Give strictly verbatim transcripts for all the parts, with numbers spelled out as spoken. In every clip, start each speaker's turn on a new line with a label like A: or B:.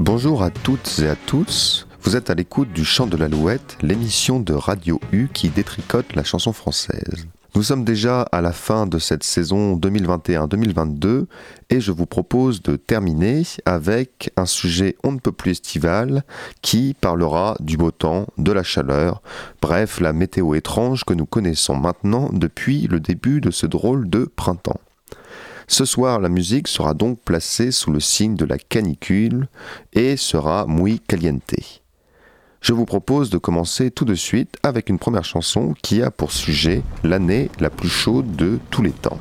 A: Bonjour à toutes et à tous, vous êtes à l'écoute du Chant de l'Alouette, l'émission de Radio U qui détricote la chanson française. Nous sommes déjà à la fin de cette saison deux mille vingt et un deux mille vingt-deux et je vous propose de terminer avec un sujet on ne peut plus estival qui parlera du beau temps, de la chaleur, bref la météo étrange que nous connaissons maintenant depuis le début de ce drôle de printemps. Ce soir, la musique sera donc placée sous le signe de la canicule et sera muy caliente. Je vous propose de commencer tout de suite avec une première chanson qui a pour sujet l'année la plus chaude de tous les temps.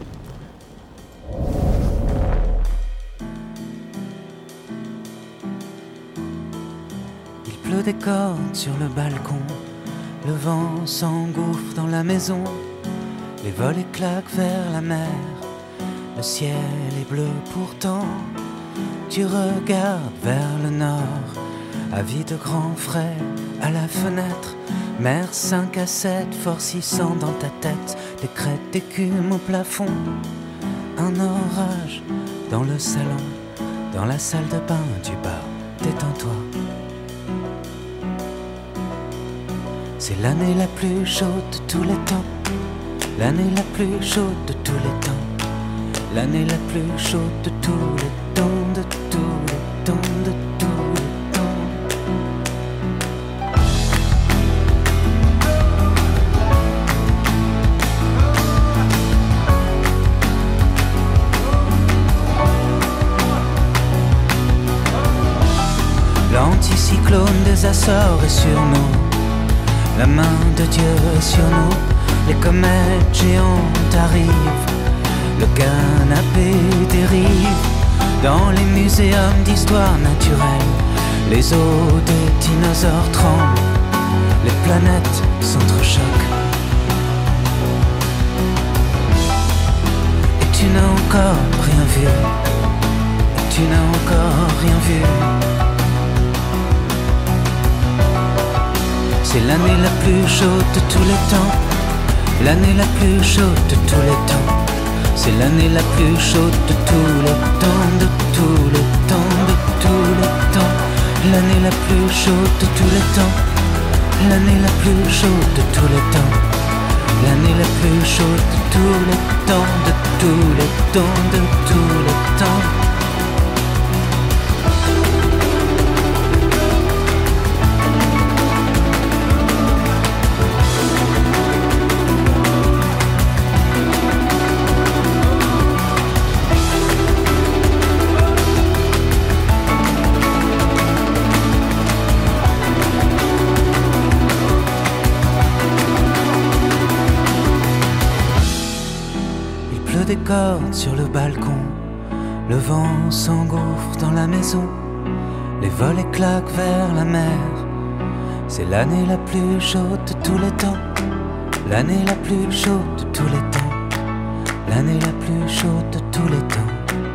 B: Il pleut des cordes sur le balcon, le vent s'engouffre dans la maison, les volets claquent vers la mer, le ciel est bleu pourtant, tu regardes vers le nord. Avis de grand frais à la fenêtre, mer cinq à sept forcissant dans ta tête, des crêtes d'écume au plafond, un orage dans le salon, dans la salle de bain du bas, détends-toi. C'est l'année la plus chaude de tous les temps, l'année la plus chaude de tous les temps, l'année la plus chaude de tous les temps, de tous les temps, de tous les temps. L'anticyclone des Açores est sur nous, la main de Dieu est sur nous, les comètes géantes arrivent, le canapé dérive, dans les muséums d'histoire naturelle, les os des dinosaures tremblent, les planètes s'entrechoquent. Et tu n'as encore rien vu, et tu n'as encore rien vu. C'est l'année la plus chaude de tous les temps, l'année la plus chaude de tous les temps. C'est l'année la plus chaude de tous les temps, de tous les temps, de tous les temps. L'année la plus chaude de tous les temps, l'année la plus chaude de tous les temps. L'année la plus chaude de tous les temps, de tous les temps, de tous les temps. Des cordes sur le balcon, le vent s'engouffre dans la maison, les volets claquent vers la mer. C'est l'année la plus chaude de tous les temps, l'année la plus chaude de tous les temps, l'année la plus chaude de tous les temps.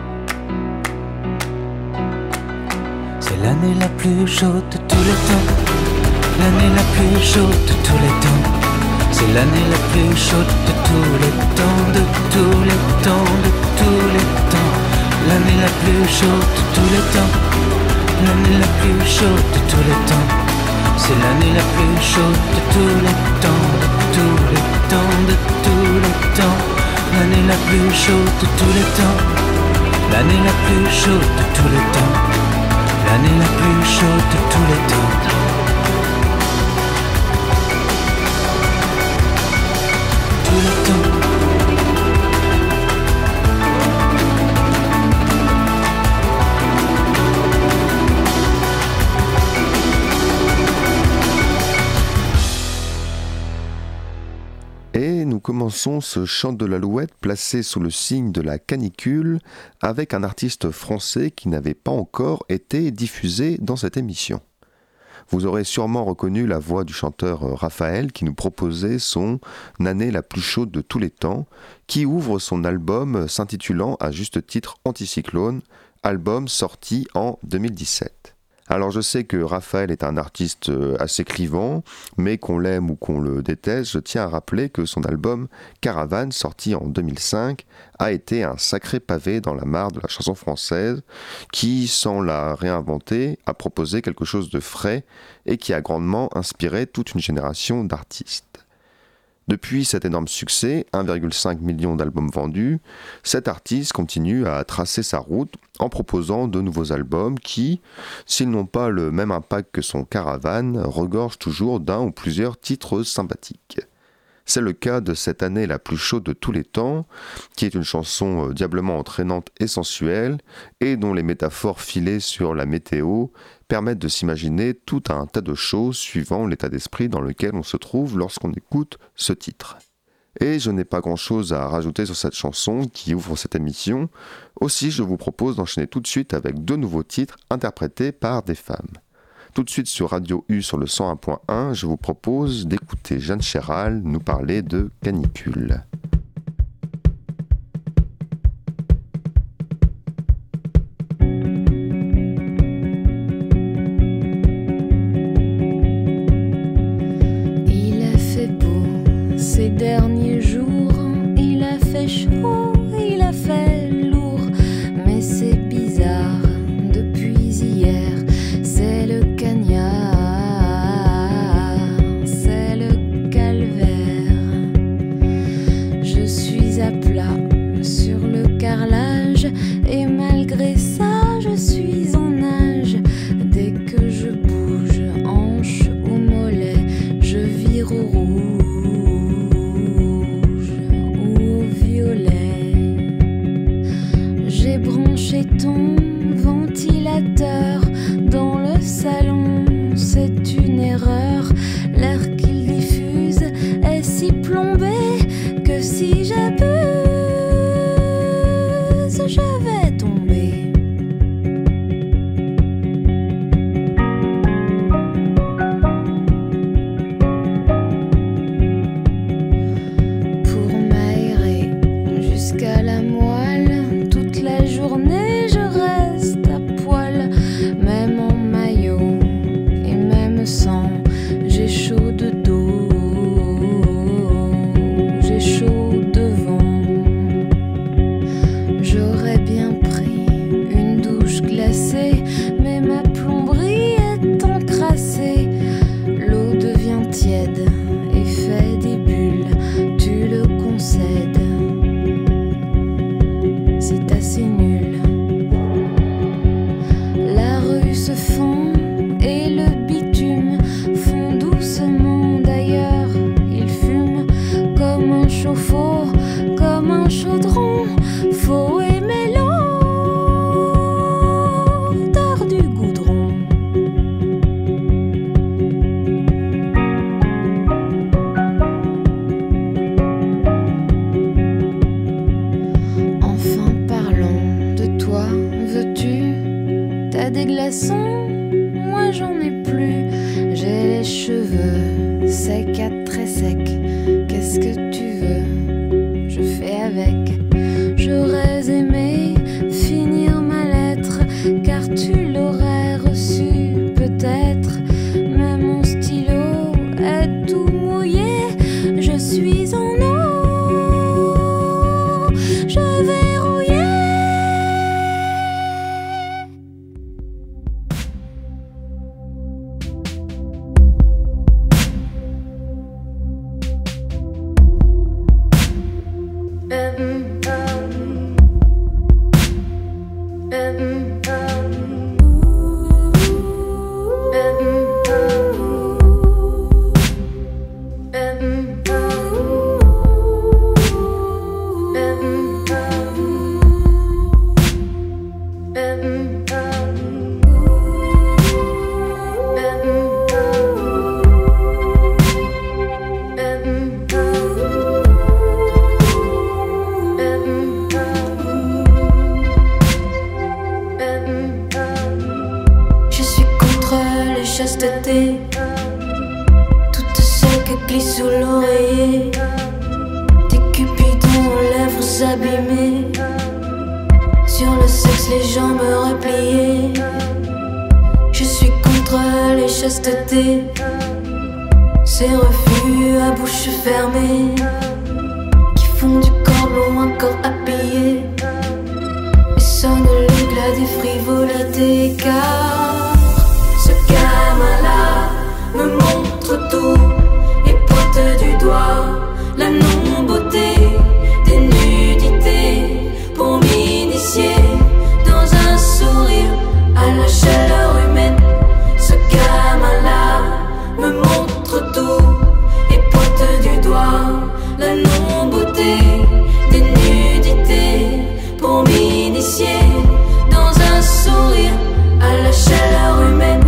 B: C'est l'année la plus chaude de tous les temps, l'année la plus chaude de tous les temps. C'est l'année la plus chaude de tous les temps, de tous les temps, de tous les temps. L'année la plus chaude de tous les temps, l'année la plus chaude de tous les temps. C'est l'année la plus chaude de tous les temps, de tous les temps, de tous les temps. L'année la plus chaude de tous les temps, l'année la plus chaude de tous les temps, l'année la plus chaude de tous les temps. Tout le temps.
A: Et nous commençons ce chant de l'Alouette placé sous le signe de la canicule avec un artiste français qui n'avait pas encore été diffusé dans cette émission. Vous aurez sûrement reconnu la voix du chanteur Raphaël qui nous proposait son « Année la plus chaude de tous les temps » qui ouvre son album s'intitulant à juste titre Anticyclone, album sorti en deux mille dix-sept. Alors je sais que Raphaël est un artiste assez clivant, mais qu'on l'aime ou qu'on le déteste, je tiens à rappeler que son album Caravane, sorti en deux mille cinq, a été un sacré pavé dans la mare de la chanson française, qui, sans la réinventer, a proposé quelque chose de frais et qui a grandement inspiré toute une génération d'artistes. Depuis cet énorme succès, un virgule cinq million d'albums vendus, cet artiste continue à tracer sa route en proposant de nouveaux albums qui, s'ils n'ont pas le même impact que son Caravane, regorgent toujours d'un ou plusieurs titres sympathiques. C'est le cas de Cette année la plus chaude de tous les temps, qui est une chanson diablement entraînante et sensuelle, et dont les métaphores filées sur la météo permettent de s'imaginer tout un tas de choses suivant l'état d'esprit dans lequel on se trouve lorsqu'on écoute ce titre. Et je n'ai pas grand-chose à rajouter sur cette chanson qui ouvre cette émission, aussi je vous propose d'enchaîner tout de suite avec deux nouveaux titres interprétés par des femmes. Tout de suite sur Radio U sur le cent un point un, je vous propose d'écouter Jeanne Chéral nous parler de canicule.
C: Il a fait beau ces derniers jours, il a fait chaud, il a fait lourd, mais c'est bizarre, depuis hier, c'est le c'est le calvaire. Je suis à plat sur le carrelage et malgré ça je suis en nage. Dès que je bouge hanche ou mollet, je vire au rouge ou au violet. J'ai branché ton ventilateur dans le salon, c'est une erreur. L'air qu'il diffuse est si plombé que si j'abuse, je vais tomber. Pour m'aérer jusqu'à la moelle, toute la journée je reste à poil, même en maillot et même sans. J'ai chaud de dos, j'ai chaud devant. J'aurais bien pris une douche glacée, mais ma plomberie est encrassée. L'eau devient tiède et fait des bulles, tu le concèdes. C'est assez nul. La rue se fend et le bitume fond doucement d'ailleurs. Il fume comme un chauffe-eau, comme un chaudron. Faut aimer l'odeur du goudron. Enfin parlons de toi, veux-tu? T'as des glaçons? Moi j'en ai plus. J'ai les cheveux secs à très secs. Qu'est-ce que tu veux? Je fais avec. J'aurais aimé finir ma lettre, car tu l'aurais reçue peut-être. Mais mon stylo est tout mouillé. Je suis en eau. Je vais rouiller. Chasteté, toutes celles qui glissent sous l'oreiller, tes cupidons aux lèvres abîmées, sur le sexe les jambes repliées. Je suis
D: chasteté, ces refus à bouche fermée qui font du corps long un corps à payer et sonne l'éclat des frivolités. Car ce gamin-là me montre tout et pointe du doigt la non-beauté des nudités pour m'initier dans un sourire à la chaleur humaine. Ce gamin-là me montre tout et pointe du doigt la non-beauté des nudités pour m'initier dans un sourire à la chaleur humaine.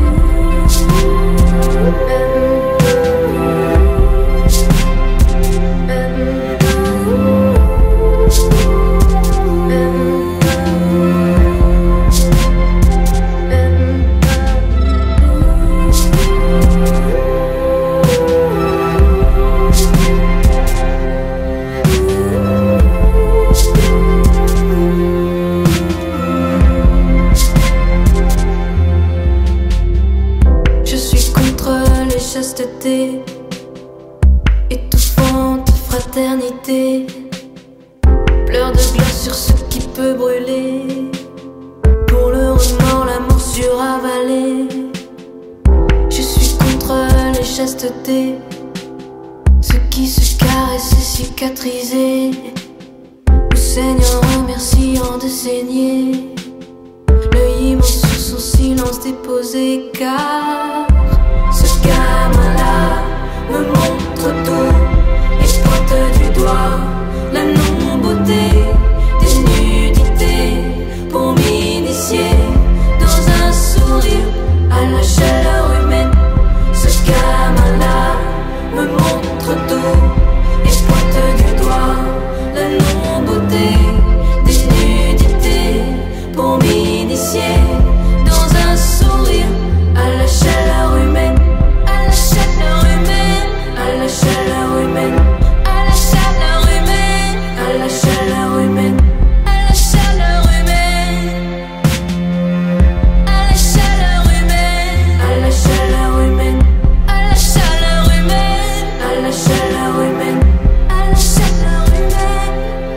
D: Étouffante fraternité, pleurs de glace sur ce qui peut brûler. Pour le remords, la morsure avalée. Je suis contre les chastetés, ceux qui se caressent et cicatrisés. Le Seigneur remerciant de saigner, l'œil immense sur son silence déposé. Car ce gamin-là me montre tout et pointe du doigt la non-beauté des nudités pour m'initier dans un sourire à la chaleur humaine. Ce gamin-là me montre tout et pointe du doigt la non-beauté des nudités pour m'initier dans un sourire à la chaleur humaine. À la chaleur humaine, à la chaleur humaine, à la chaleur humaine, à la chaleur humaine, à la chaleur humaine, à la chaleur humaine, à la chaleur humaine, à la chaleur humaine, à la chaleur humaine, à la chaleur humaine,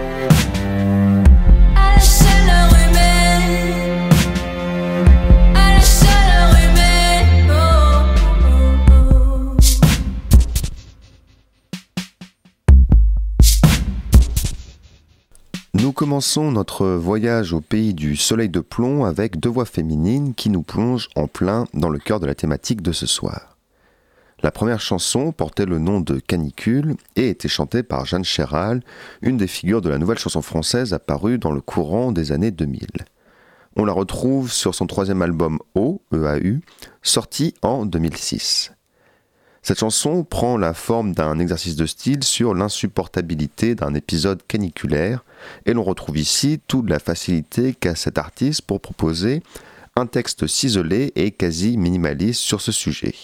D: à la chaleur humaine, à la chaleur humaine. Oh, oh, oh.
A: Nous commençons notre voyage au pays du soleil de plomb avec deux voix féminines qui nous plongent en plein dans le cœur de la thématique de ce soir. La première chanson portait le nom de Canicule et était chantée par Jeanne Chéral, une des figures de la nouvelle chanson française apparue dans le courant des années deux mille. On la retrouve sur son troisième album O, E A U, sorti en deux mille six. Cette chanson prend la forme d'un exercice de style sur l'insupportabilité d'un épisode caniculaire et l'on retrouve ici toute la facilité qu'a cet artiste pour proposer un texte ciselé et quasi minimaliste sur ce sujet.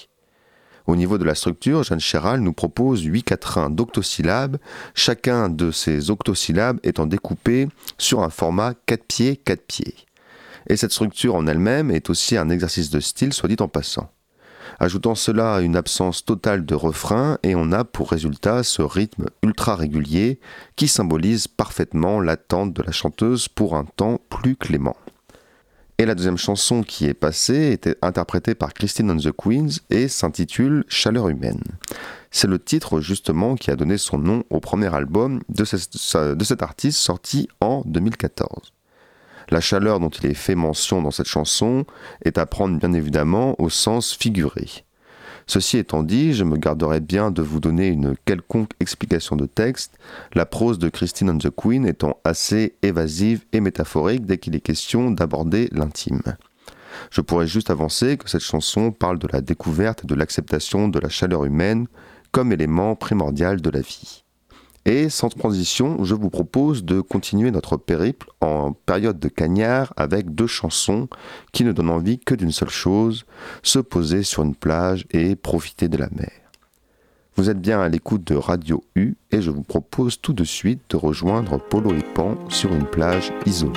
A: Au niveau de la structure, Jeanne Chéral nous propose huit quatrains d'octosyllabes, chacun de ces octosyllabes étant découpé sur un format quatre pieds quatre pieds. Et cette structure en elle-même est aussi un exercice de style, soit dit en passant. Ajoutant cela à une absence totale de refrain et on a pour résultat ce rythme ultra régulier qui symbolise parfaitement l'attente de la chanteuse pour un temps plus clément. Et la deuxième chanson qui est passée était interprétée par Christine and the Queens et s'intitule Chaleur humaine. C'est le titre justement qui a donné son nom au premier album de, ce, de cet artiste sorti en deux mille quatorze. La chaleur dont il est fait mention dans cette chanson est à prendre bien évidemment au sens figuré. Ceci étant dit, je me garderai bien de vous donner une quelconque explication de texte, la prose de Christine and the Queen étant assez évasive et métaphorique dès qu'il est question d'aborder l'intime. Je pourrais juste avancer que cette chanson parle de la découverte et de l'acceptation de la chaleur humaine comme élément primordial de la vie. Et sans transition, je vous propose de continuer notre périple en période de cagnard avec deux chansons qui ne donnent envie que d'une seule chose, se poser sur une plage et profiter de la mer. Vous êtes bien à l'écoute de Radio U et je vous propose tout de suite de rejoindre Polo et Pan sur une plage isolée.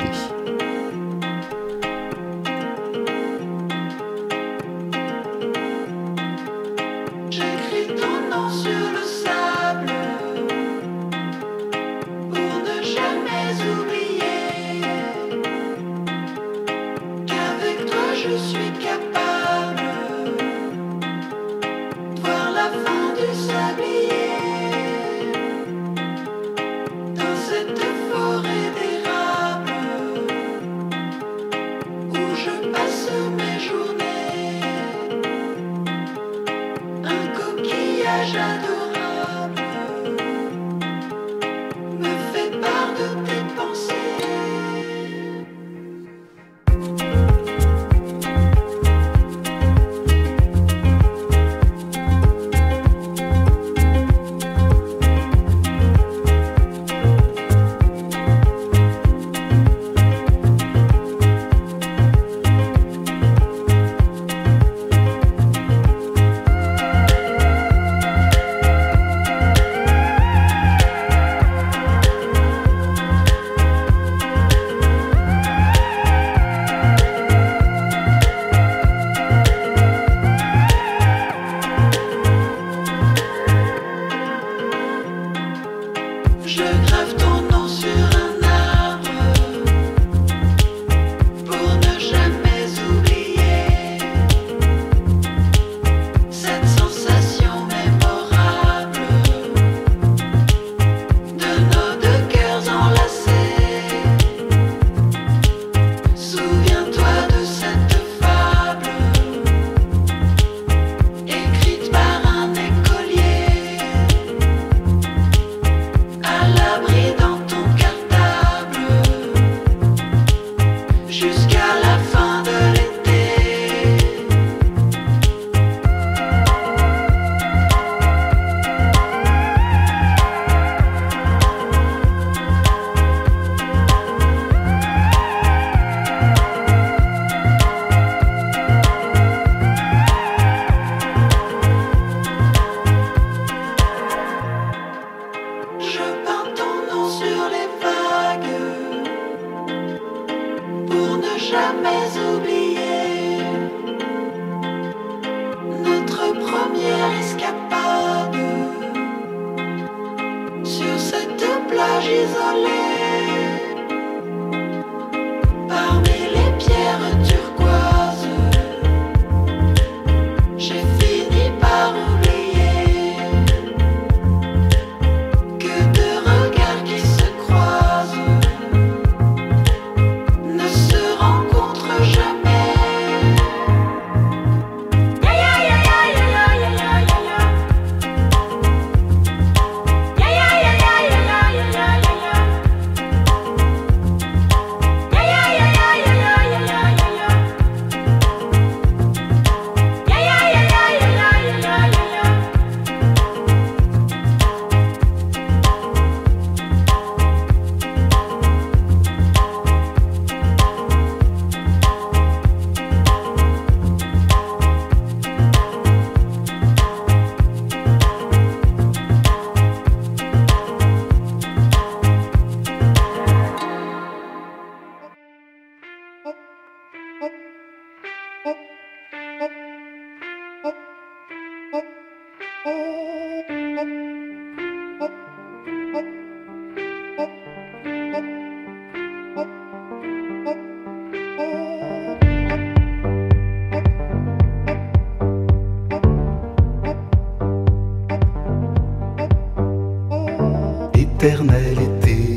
E: Éternel été,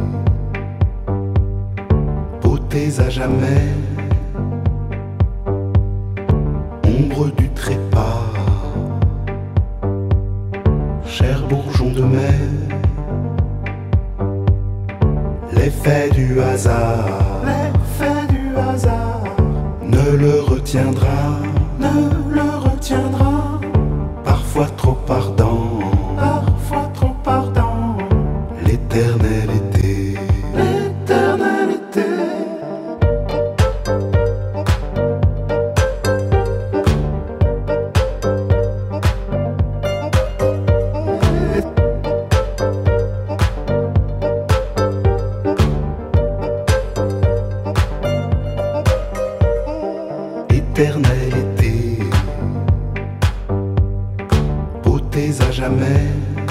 E: beautés à jamais, ombre du trépas, cher bourgeon de mai, l'effet du hasard, l'effet du hasard ne le retiendra, ne le retiendra, parfois trop ardent, parfois trop ardent. L'éternel été, l'éternel été. Éternel été, beautés à jamais.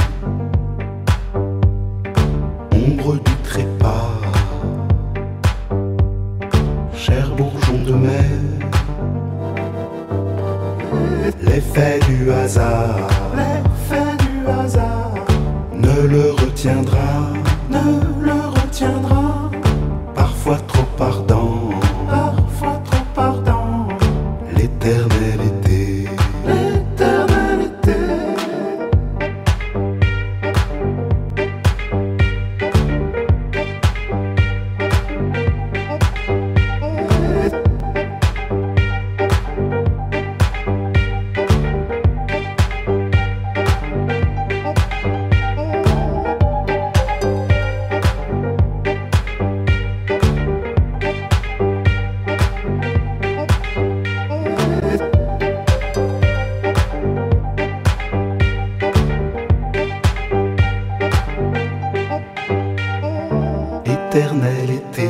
E: Ombre du trépas, cher bourgeon de mai, l'effet du hasard, l'effet du hasard ne le retiendra, ne le retiendra, parfois trop ardent, parfois trop ardent, l'éternel été, l'éternel été. Éternel été,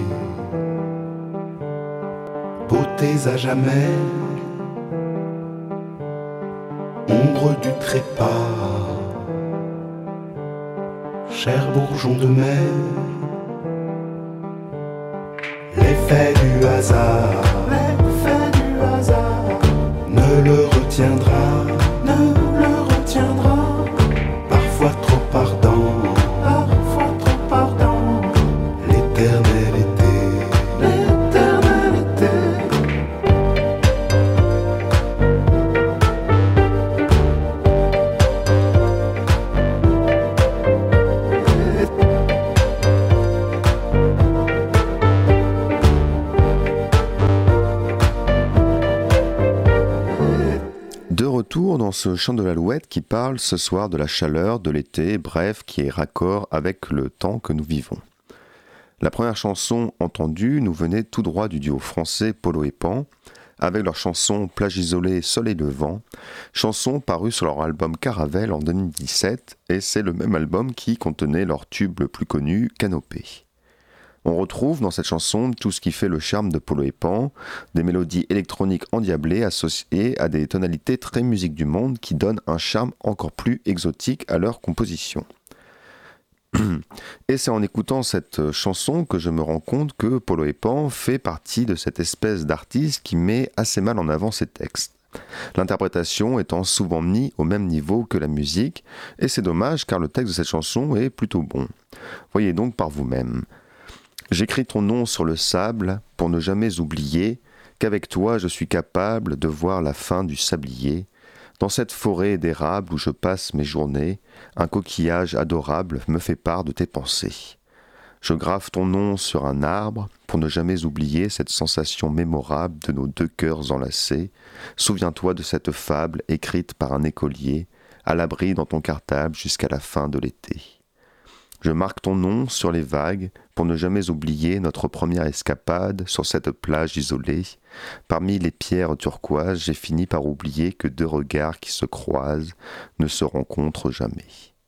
E: beautés à jamais, ombre du trépas, cher bourgeon de mai, l'effet du hasard, l'effet du hasard ne le retiendra, ne le retiendra, parfois trop ardent, parfois trop ardent, l'éternel été, l'éternel été.
A: De retour dans ce chant de l'Alouette qui parle ce soir de la chaleur, de l'été, bref, qui est raccord avec le temps que nous vivons. La première chanson entendue nous venait tout droit du duo français Polo et Pan, avec leur chanson Plage isolée, soleil levant, chanson parue sur leur album Caravelle en deux mille dix-sept, et c'est le même album qui contenait leur tube le plus connu, Canopée. On retrouve dans cette chanson tout ce qui fait le charme de Polo et Pan, des mélodies électroniques endiablées associées à des tonalités très musique du monde qui donnent un charme encore plus exotique à leur composition. Et c'est en écoutant cette chanson que je me rends compte que Polo et Pan fait partie de cette espèce d'artiste qui met assez mal en avant ses textes. L'interprétation étant souvent mise au même niveau que la musique, et c'est dommage car le texte de cette chanson est plutôt bon. Voyez donc par vous-même. J'écris ton nom sur le sable pour ne jamais oublier qu'avec toi je suis capable de voir la fin du sablier. Dans cette forêt d'érable où je passe mes journées, un coquillage adorable me fait part de tes pensées. Je grave ton nom sur un arbre pour ne jamais oublier cette sensation mémorable de nos deux cœurs enlacés. Souviens-toi de cette fable écrite par un écolier, à l'abri dans ton cartable jusqu'à la fin de l'été. Je marque ton nom sur les vagues pour ne jamais oublier notre première escapade sur cette plage isolée. Parmi les pierres turquoises, j'ai fini par oublier que deux regards qui se croisent ne se rencontrent jamais.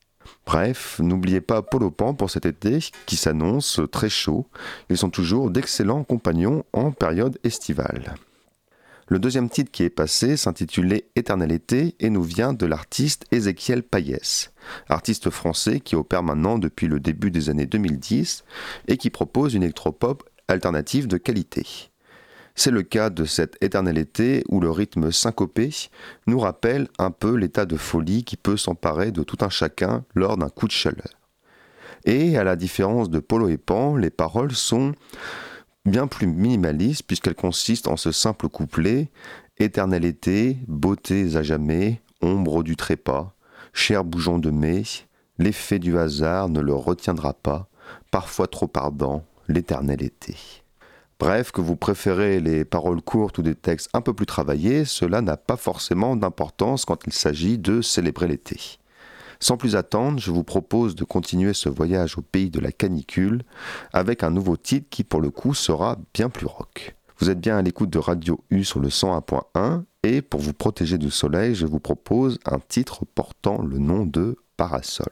A: Bref, n'oubliez pas Polo Pan pour cet été qui s'annonce très chaud. Ils sont toujours d'excellents compagnons en période estivale. Le deuxième titre qui est passé s'intitulait Éternel été et nous vient de l'artiste Ézéchiel Payès, artiste français qui opère maintenant depuis le début des années deux mille dix et qui propose une électropop alternative de qualité. C'est le cas de cet Éternel été où le rythme syncopé nous rappelle un peu l'état de folie qui peut s'emparer de tout un chacun lors d'un coup de chaleur. Et à la différence de Polo et Pan, les paroles sont bien plus minimaliste puisqu'elle consiste en ce simple couplet « Éternel été, beautés à jamais, ombre du trépas, cher bougeon de mai, l'effet du hasard ne le retiendra pas, parfois trop ardent, l'éternel été. » Bref, que vous préférez les paroles courtes ou des textes un peu plus travaillés, cela n'a pas forcément d'importance quand il s'agit de célébrer l'été. Sans plus attendre, je vous propose de continuer ce voyage au pays de la canicule avec un nouveau titre qui pour le coup sera bien plus rock. Vous êtes bien à l'écoute de Radio U sur le cent un point un et pour vous protéger du soleil, je vous propose un titre portant le nom de Parasol.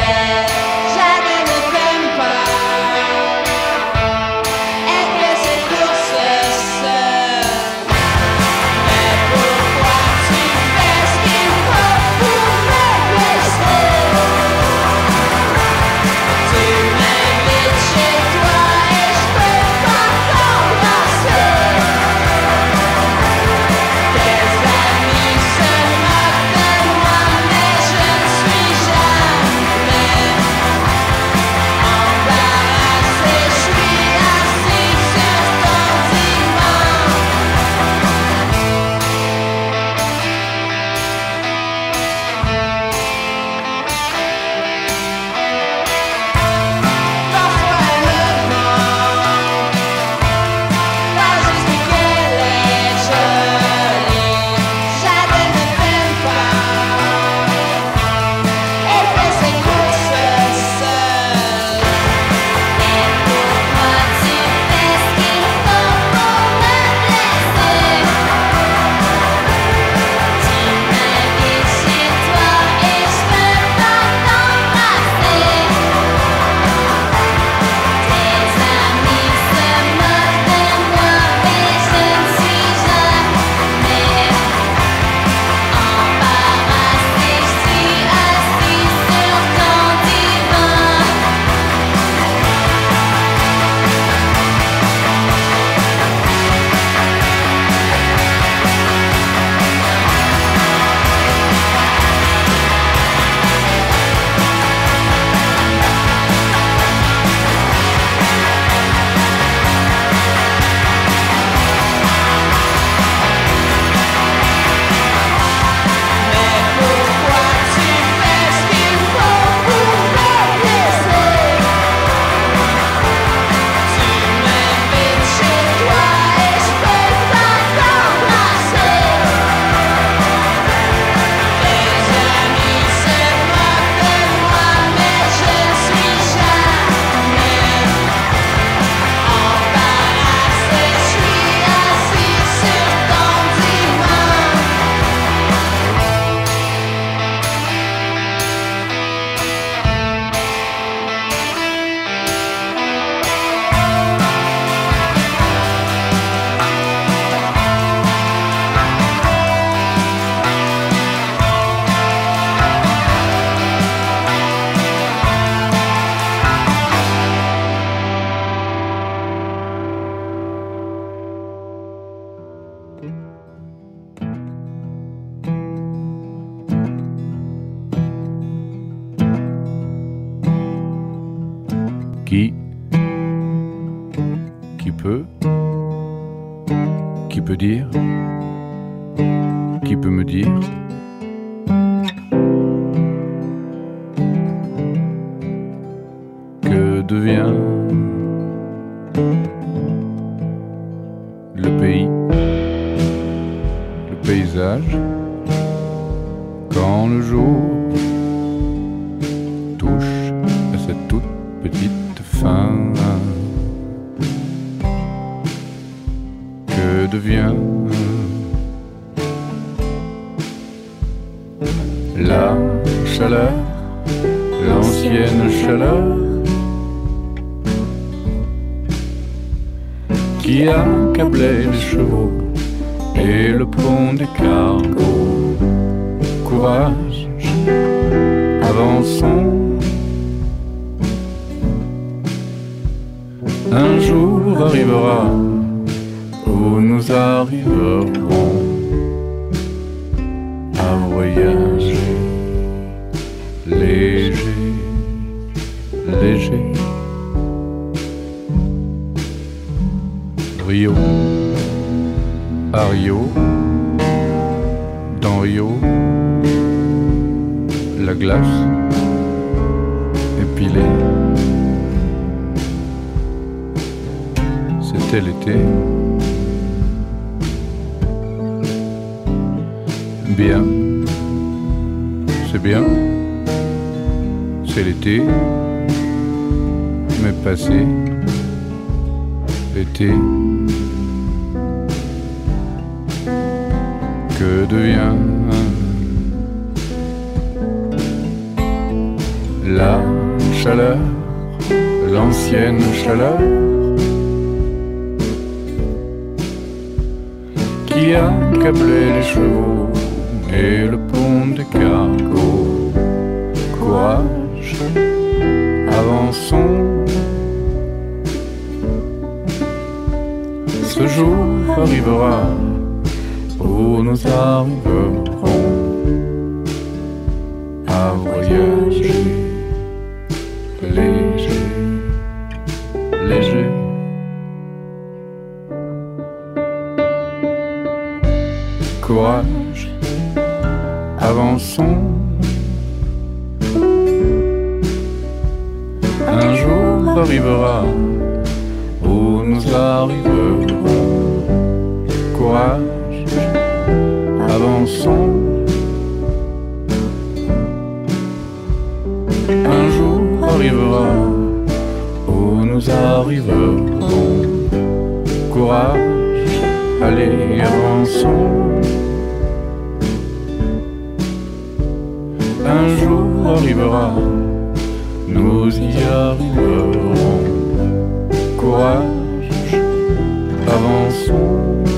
F: C'est Qui peut, qui peut dire, qui peut me dire que devient le pays, le paysage, quand le jour touche à cette toute petite fin. Que devient la chaleur, l'ancienne chaleur qui accablait les chevaux et le pont des cargos. Courage, avançons. Un jour arrivera où nous arriverons à voyager léger, léger. Rio, à Rio, dans Rio, la glace épilée. C'était l'été. Bien, c'est bien, c'est l'été, mais passé, l'été. Que devient la chaleur, l'ancienne chaleur qui accablait les chevaux et le pont des cargos. Courage, avançons. Ce jour arrivera où nous arriverons à voyager léger, léger. Courage, avançons. Un jour arrivera où nous arriverons. Courage, avançons. Un jour arrivera où nous arriverons. Courage, allez, avançons. Un jour arrivera, nous y arriverons. Courage, avançons.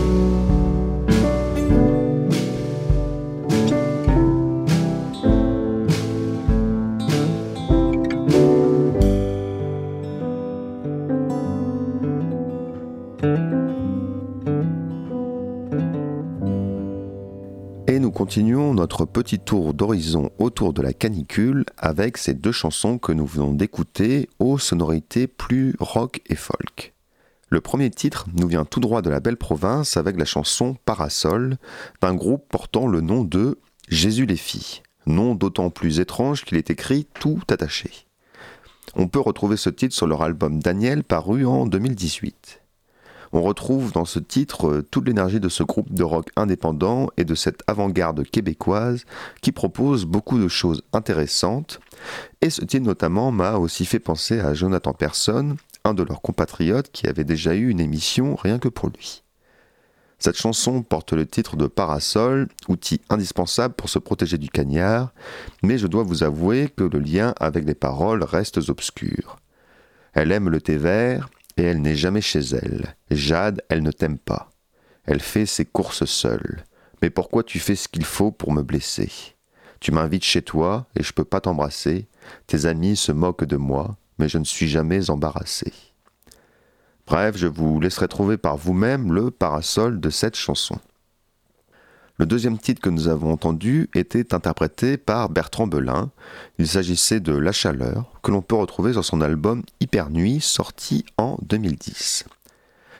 A: Et nous continuons notre petit tour d'horizon autour de la canicule avec ces deux chansons que nous venons d'écouter aux sonorités plus rock et folk. Le premier titre nous vient tout droit de la belle province avec la chanson Parasol d'un groupe portant le nom de Jésus les filles, nom d'autant plus étrange qu'il est écrit tout attaché. On peut retrouver ce titre sur leur album Daniel paru en deux mille dix-huit. On retrouve dans ce titre toute l'énergie de ce groupe de rock indépendant et de cette avant-garde québécoise qui propose beaucoup de choses intéressantes. Et ce titre notamment m'a aussi fait penser à Jonathan Persson, un de leurs compatriotes qui avait déjà eu une émission rien que pour lui. Cette chanson porte le titre de Parasol, outil indispensable pour se protéger du cagnard, mais je dois vous avouer que le lien avec les paroles reste obscur. Elle aime le thé vert, et elle n'est jamais chez elle. Jade, elle ne t'aime pas. Elle fait ses courses seule. Mais pourquoi tu fais ce qu'il faut pour me blesser ? Tu m'invites chez toi et je peux pas t'embrasser. Tes amis se moquent de moi, mais je ne suis jamais embarrassé. Bref, je vous laisserai trouver par vous-même le parasol de cette chanson. Le deuxième titre que nous avons entendu était interprété par Bertrand Belin. Il s'agissait de La Chaleur, que l'on peut retrouver sur son album Hyper Nuit, sorti en deux mille dix.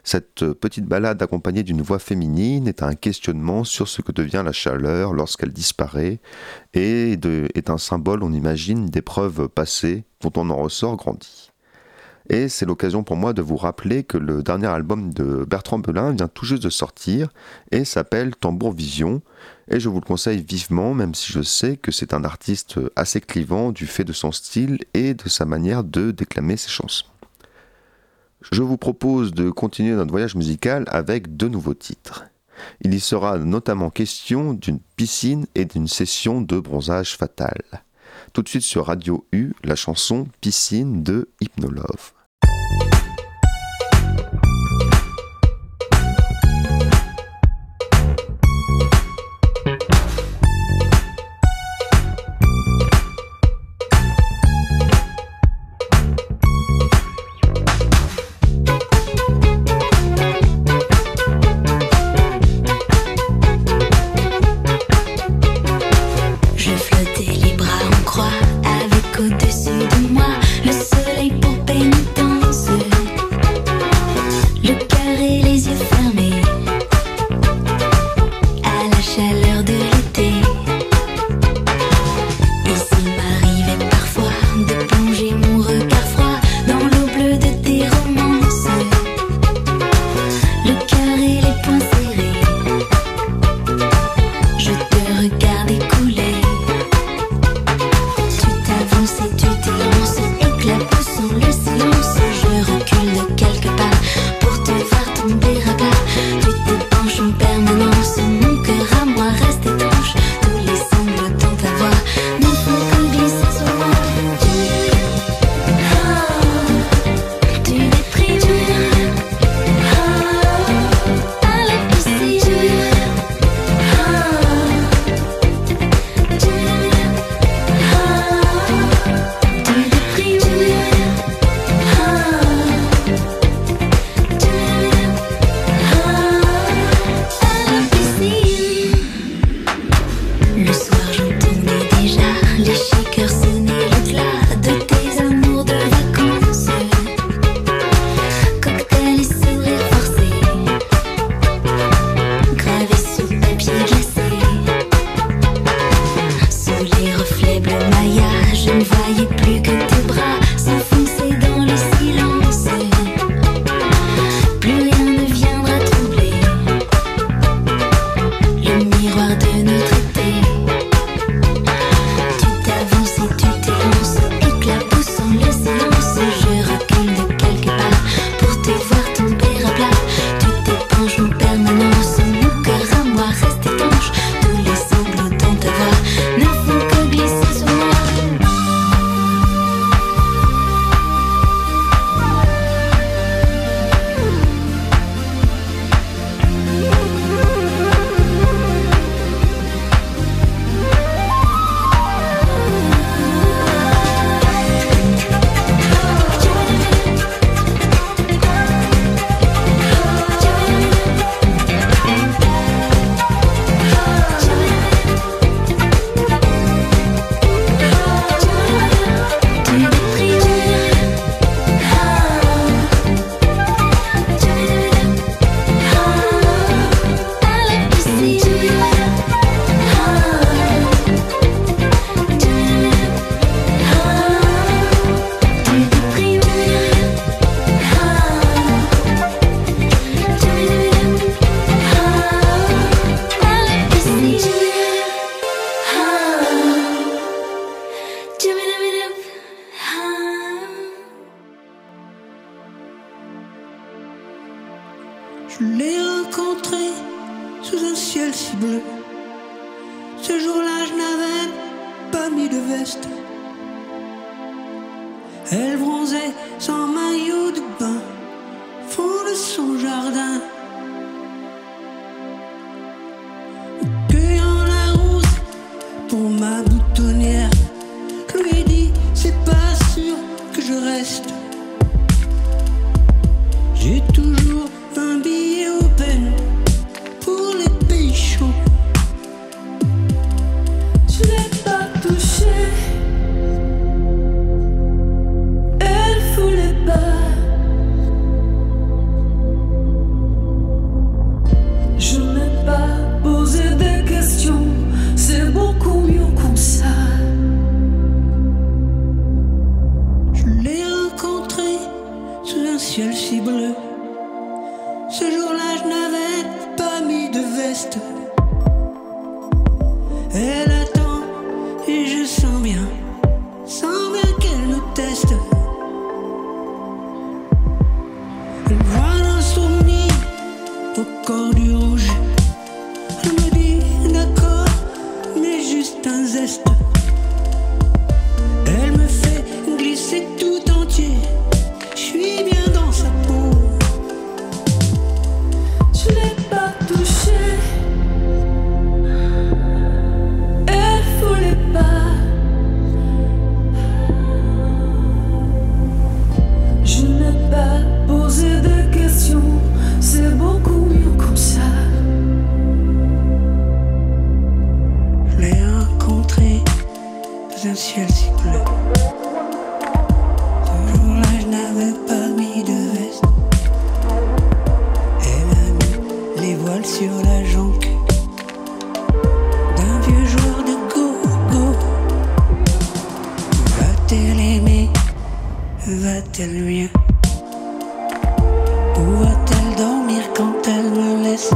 A: Cette petite ballade accompagnée d'une voix féminine est un questionnement sur ce que devient la chaleur lorsqu'elle disparaît et de, est un symbole, on imagine, d'épreuves passées dont on en ressort grandi. Et c'est l'occasion pour moi de vous rappeler que le dernier album de Bertrand Belin vient tout juste de sortir et s'appelle Tambour Vision. Et je vous le conseille vivement, même si je sais que c'est un artiste assez clivant du fait de son style et de sa manière de déclamer ses chansons. Je vous propose de continuer notre voyage musical avec deux nouveaux titres. Il y sera notamment question d'une piscine et d'une session de bronzage fatal. Tout de suite sur Radio U, la chanson Piscine de Hypnolove.
G: Je l'ai rencontrée sous un ciel si bleu. Ce jour-là, je n'avais pas mis de veste. Elle bronzait sans maillot de bain, fond de son jardin. Cueillant la rose pour ma boutonnière, je lui ai dit, c'est pas sûr que je reste. J'ai toujours un billet open pour les pays chauds. Je l'ai pas touché, elle voulait pas. Ce jour-là, je n'avais pas mis de veste. Elle attend et je sens bien, sens bien qu'elle nous teste. Elle voit dans son nid au corps du rouge. Elle me dit d'accord, mais juste un zeste. Elle me fait glisser tout entier. Je suis bien dans sa peau.
D: Je l'ai pas touché. Elle voulait pas. Je n'ai pas posé de questions. C'est beaucoup mieux comme ça.
G: Je l'ai rencontrée dans un ciel si bleu. Ce jour-là, je n'avais pas mis de veste. Elle a mis les voiles sur la jonque d'un vieux joueur de go-go. Va-t-elle aimer? Va-t-elle bien? Où va-t-elle dormir quand elle me laisse?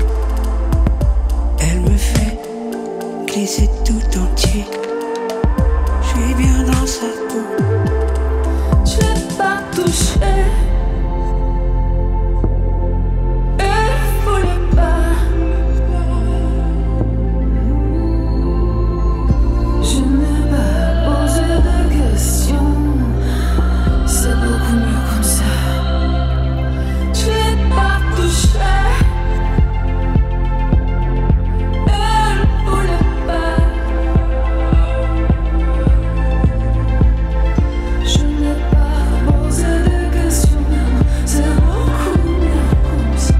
G: Elle me fait glisser tout entier. Je suis bien dans sa peau.
D: Je l'ai pas touché. Elle voulait pas. Je n'ai pas posé de questions. C'est beaucoup mieux comme ça. Je l'ai pas touché. Elle voulait pas. Je n'ai pas posé de questions. C'est beaucoup mieux comme ça.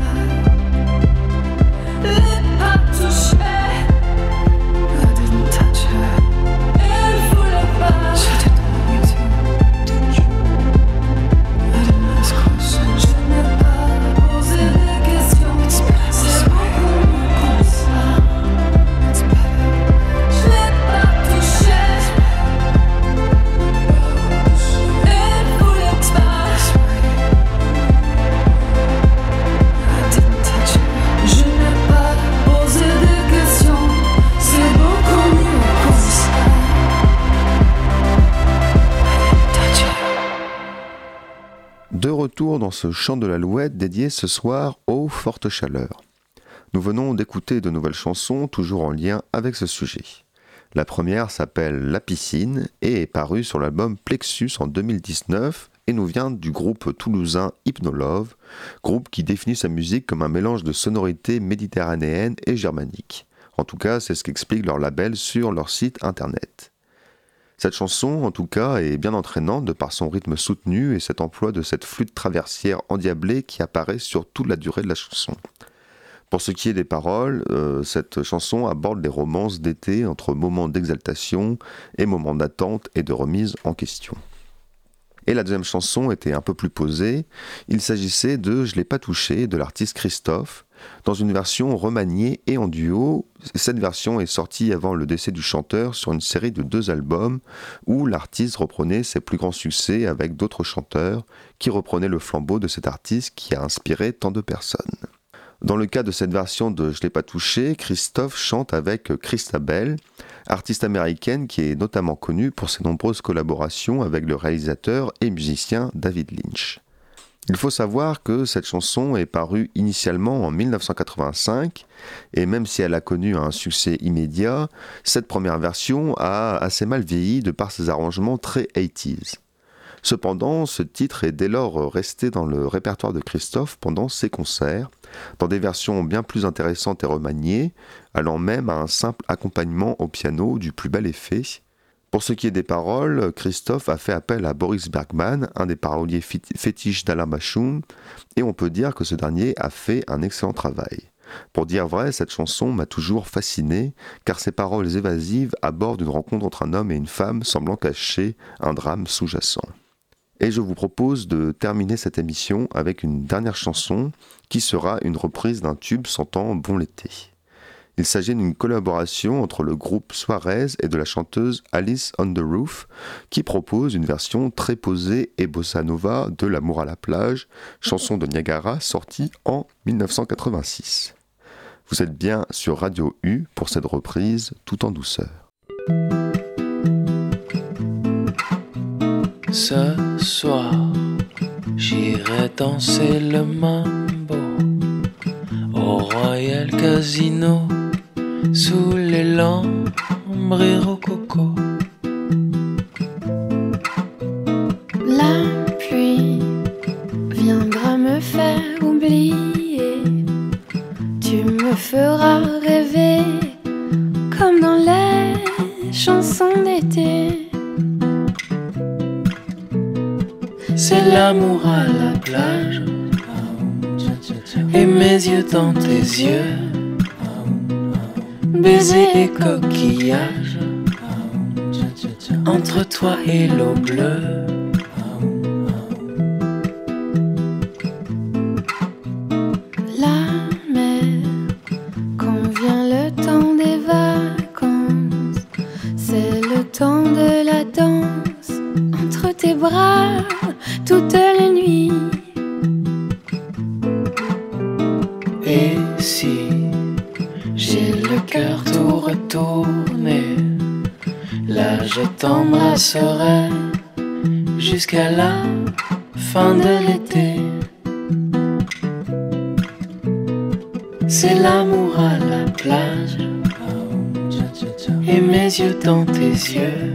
D: Je l'ai pas touché. I didn't touch her. Elle voulait pas. She didn't want me to touch her. I didn't ask questions. Je n'ai pas posé de questions. It's better. C'est beaucoup mieux comme ça. It's better. Je l'ai pas touché. Elle voulait pas. I didn't touch her. Je n'ai pas posé de questions. C'est beaucoup mieux comme ça. I didn't touch her.
A: De retour dans ce chant de l'Alouette dédié ce soir aux fortes chaleurs. Nous venons d'écouter de nouvelles chansons toujours en lien avec ce sujet. La première s'appelle La Piscine et est parue sur l'album Plexus en deux mille dix-neuf et nous vient du groupe toulousain Hypnolove, groupe qui définit sa musique comme un mélange de sonorités méditerranéennes et germaniques. En tout cas, c'est ce qu'explique leur label sur leur site internet. Cette chanson, en tout cas, est bien entraînante de par son rythme soutenu et cet emploi de cette flûte traversière endiablée qui apparaît sur toute la durée de la chanson. Pour ce qui est des paroles, euh, cette chanson aborde des romances d'été entre moments d'exaltation et moments d'attente et de remise en question. Et la deuxième chanson était un peu plus posée. Il s'agissait de « Je l'ai pas touché » de l'artiste Christophe, dans une version remaniée et en duo. Cette version est sortie avant le décès du chanteur sur une série de deux albums où l'artiste reprenait ses plus grands succès avec d'autres chanteurs qui reprenaient le flambeau de cet artiste qui a inspiré tant de personnes. Dans le cas de cette version de « Je l'ai pas touché », Christophe chante avec Christabel, artiste américaine qui est notamment connue pour ses nombreuses collaborations avec le réalisateur et musicien David Lynch. Il faut savoir que cette chanson est parue initialement en dix-neuf cent quatre-vingt-cinq et même si elle a connu un succès immédiat, cette première version a assez mal vieilli de par ses arrangements très eighties. Cependant, ce titre est dès lors resté dans le répertoire de Christophe pendant ses concerts, dans des versions bien plus intéressantes et remaniées, allant même à un simple accompagnement au piano du plus bel effet. Pour ce qui est des paroles, Christophe a fait appel à Boris Bergman, un des paroliers fétiches d'Alain Bashung, et on peut dire que ce dernier a fait un excellent travail. Pour dire vrai, cette chanson m'a toujours fasciné, car ses paroles évasives abordent une rencontre entre un homme et une femme semblant cacher un drame sous-jacent. Et je vous propose de terminer cette émission avec une dernière chanson qui sera une reprise d'un tube sentant bon l'été. Il Il s'agit d'une collaboration entre le groupe Suarez et de la chanteuse Alice on the Roof, qui propose une version très posée et bossa nova de L'amour à la plage, chanson de Niagara sortie en dix-neuf cent quatre-vingt-six. Vous êtes bien sur Radio U pour cette reprise tout en douceur.
H: Ce soir, j'irai danser le mambo au Royal Casino sous les lambris rococo.
C: La pluie viendra me faire oublier. Tu me feras rêver comme dans les chansons d'été.
H: C'est l'amour à la plage et mes yeux dans tes yeux, baiser et coquillage entre toi et l'eau bleue.
C: La mer, quand vient le temps des vacances, c'est le temps de la danse entre tes bras toutes les nuits.
H: Et si j'ai le cœur tout retourné, là je t'embrasserai jusqu'à la fin de l'été. C'est l'amour à la plage et mes yeux dans tes yeux,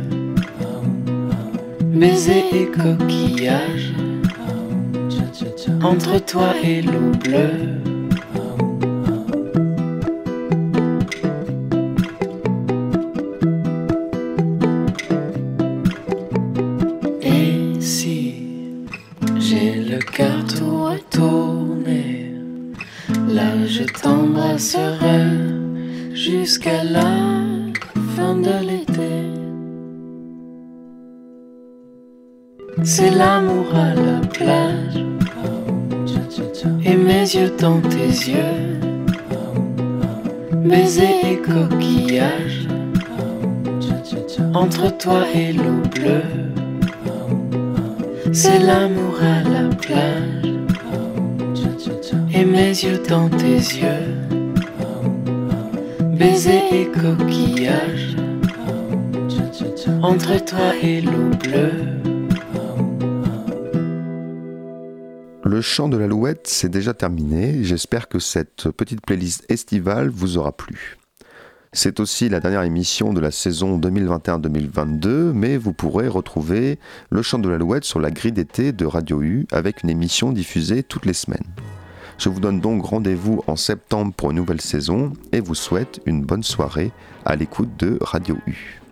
H: baiser et coquillage entre toi et l'eau bleue. Et si j'ai le cœur tout retourné, là je t'embrasserai jusqu'à la fin de l'été. C'est l'amour à la plage et mes yeux dans tes yeux, baiser et coquillage entre toi et l'eau bleue. C'est l'amour à la plage et mes yeux dans tes yeux, baiser et coquillage entre toi et l'eau bleue.
A: Le chant de l'Alouette, c'est déjà terminé. J'espère que cette petite playlist estivale vous aura plu. C'est aussi la dernière émission de la saison deux mille vingt et un deux mille vingt-deux, mais vous pourrez retrouver le chant de l'Alouette sur la grille d'été de Radio U avec une émission diffusée toutes les semaines. Je vous donne donc rendez-vous en septembre pour une nouvelle saison et vous souhaite une bonne soirée à l'écoute de Radio U.